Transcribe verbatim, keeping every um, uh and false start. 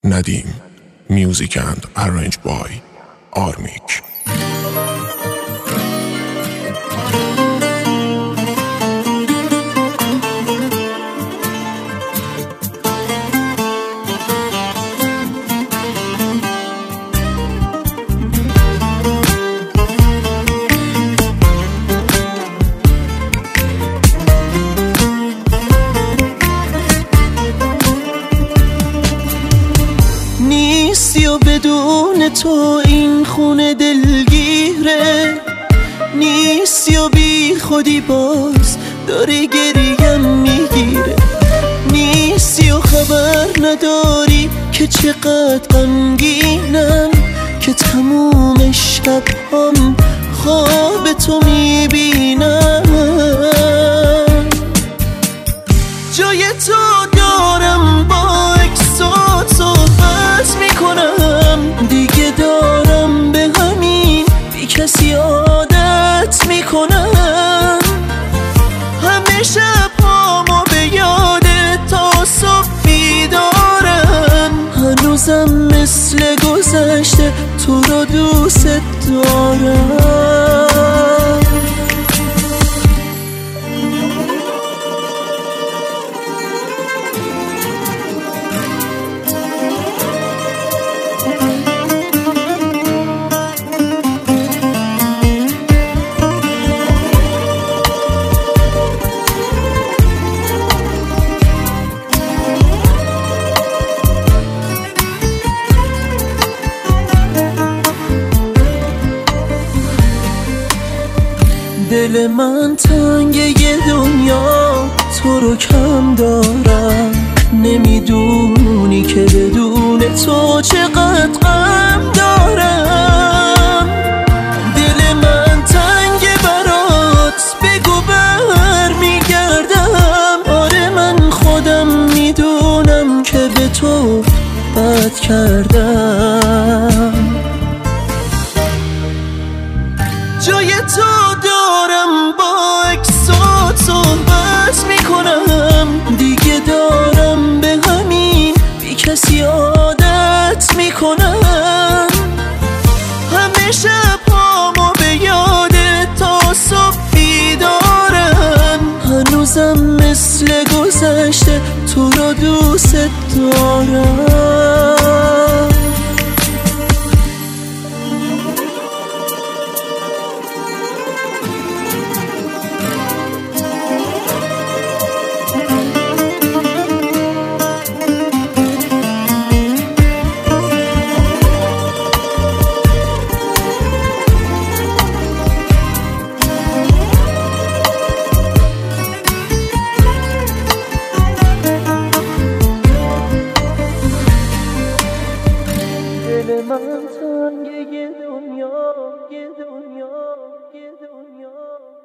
Nadim. Music and arranged by Armik. نیستی و بدون تو این خونه دلگیره، نیستی و بی خودی باز داری گریم میگیره، نیستی و خبر نداری که چقدر غمگینم، که تموم شب هم خواب تو میبینم. جای تو دارم با اکسات صحبت میکنم، دیگه دارم به همین بی کسی عادت میکنم. همه شب هامو به یاد تا صبح بیدارم، هنوزم مثل گذشته تو رو دوست دارم. دل من تنگ یه دنیا تو رو کم دارم، نمیدونی که بدون تو چقدر غم دارم. دل من تنگ برات بگو بر میگردم، آره من خودم میدونم که به تو بد کردم. جای تو دارم با اکسات صحبت میکنم، دیگه دارم به همین بی کسی عادت میکنم. همه شب هامو به یاد تا صبح بیدارم، هنوزم مثل گذشته تو رو دوست دارم. دل من تنگ یه دنیا، یه دنیا، یه دنیا.